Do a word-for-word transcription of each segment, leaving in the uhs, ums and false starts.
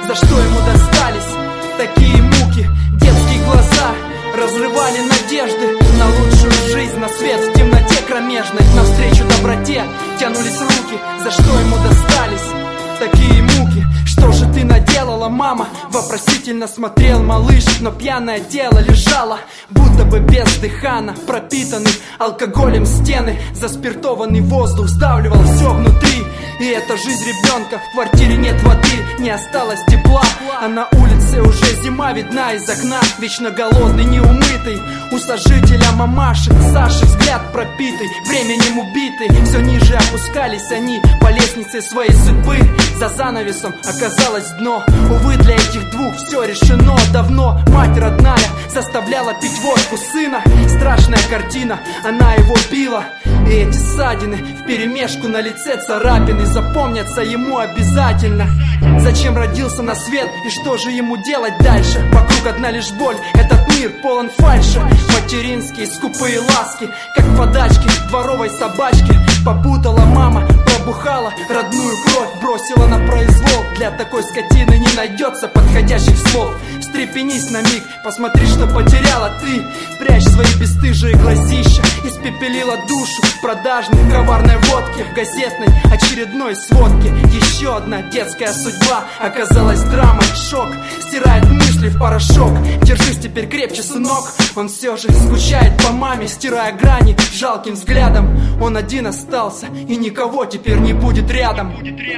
за что ему достались такие муки. Детские глаза разрывали надежды на лучшую жизнь, на свет в темноте кромежной. Навстречу доброте тянулись руки, за что ему достались такие муки. Что же ты наделала, мама? Вопросительно смотрел малыш, но пьяное тело лежало, будто бы бездыханно, пропитанный алкоголем стены. Заспиртованный воздух сдавливал все внутри. И это жизнь ребенка, в квартире нет воды, не осталось тепла, а на улице уже зима видна из окна. Вечно голодный, неумытый, у сожителя мамаши Саши взгляд пропитый, временем убитый. Все ниже опускались они по лестнице своей судьбы. За занавесом оказалось дно. Увы, для этих двух все решено давно. Мать родная заставляла пить водку сына. Страшная картина, она его била. И эти ссадины вперемешку на лице царапины запомнятся ему обязательно. Зачем родился на свет и что же ему делать дальше? Вокруг одна лишь боль, этот мир полон фальши. Материнские скупые ласки, как подачки дворовой собачки. Попутала мама, пробухала родную кровь, бросила на произвол. Для такой скотины не найдется подходящих слов. Встрепенись на миг, посмотри, что потеряла ты. Прячь свои бесстыжие глазища, испепелила душу в продажной коварной водке, в газетной очередной сводке. Еще одна детская судьба оказалась драмой, шок стирает мысли в порошок. Держись теперь крепче, сынок. Он все же скучает по маме, стирая грани жалким взглядом. Он один остался и никого теперь не будет рядом.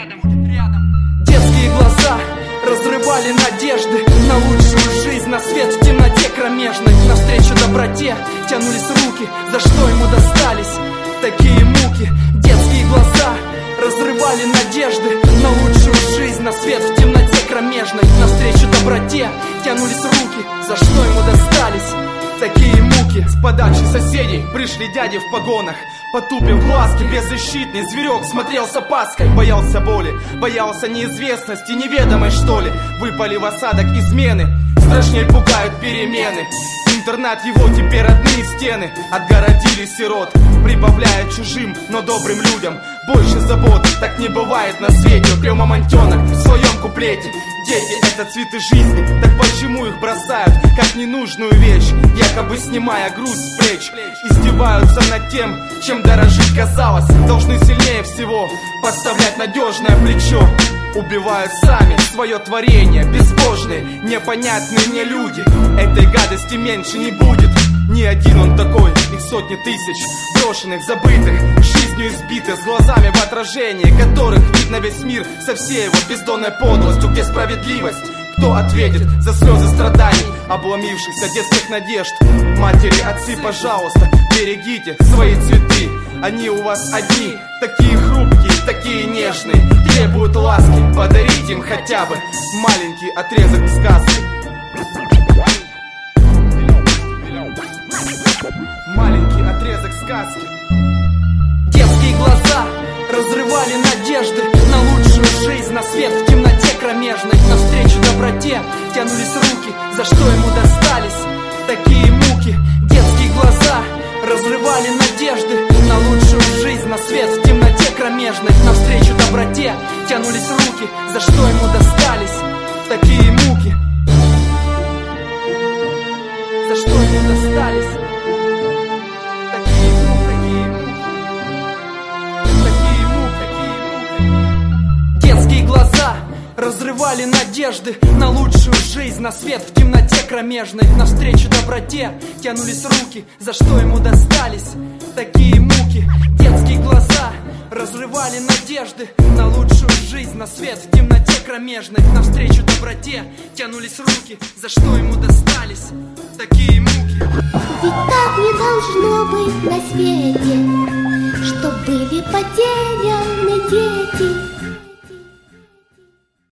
Детские глаза разрывали надежды на лучшую жизнь, на свет в темноте кромежной. Навстречу доброте тянулись руки, за что ему достались такие муки. Детские глаза разрывали надежды на лучшую жизнь, на свет в темноте кромежной. Навстречу доброте тянулись руки, за что ему достались такие муки. С подачи соседей пришли дяди в погонах. Потупив глазки, беззащитный зверек смотрел с опаской. Боялся боли, боялся неизвестности, неведомой что ли. Выпали в осадок измены, страшней пугают перемены. Интернат его теперь родные стены отгородили сирот, прибавляя чужим, но добрым людям больше забот. Так не бывает на свете, пел мамонтенок в своем куплете. Дети — это цветы жизни, так почему их бросают как ненужную вещь, якобы снимая груз с плеч? Издеваются над тем, чем дорожить казалось. Должны сильнее всего подставлять надежное плечо. Убивают сами свое творение, безбожные, непонятные мне люди. Этой гадости меньше не будет. Не один он такой, их сотни тысяч, брошенных, забытых, жизнью избитых, с глазами в отражении которых видно весь мир со всей его бездонной подлостью. Где справедливость? Кто ответит за слезы страданий, обломившихся детских надежд? Матери, отцы, пожалуйста, берегите свои цветы. Они у вас одни, такие хрупкие, такие нежные, требуют ласки. Подарите им хотя бы маленький отрезок сказки. Маленький отрезок сказки. Детские глаза разрывали надежды на лучшую жизнь, на свет в темноте кромежной. Навстречу доброте тянулись руки, за что ему достались такие муки. Детские глаза разрывали надежды на лучшую жизнь, на свет в темноте кромежной. Навстречу доброте тянулись руки, за что ему достались такие муки. За что ему достались такие муки, такие муки, такие муки. Детские глаза разрывали надежды на лучшую жизнь, на свет в темноте кромежной. Навстречу доброте тянулись руки, за что ему достались такие муки. Детские глаза разрывали надежды на лучшую жизнь, на свет в темноте кромежной. Навстречу доброте тянулись руки, за что ему достались такие муки. Ведь так не должно быть на свете, чтоб были потеряны дети.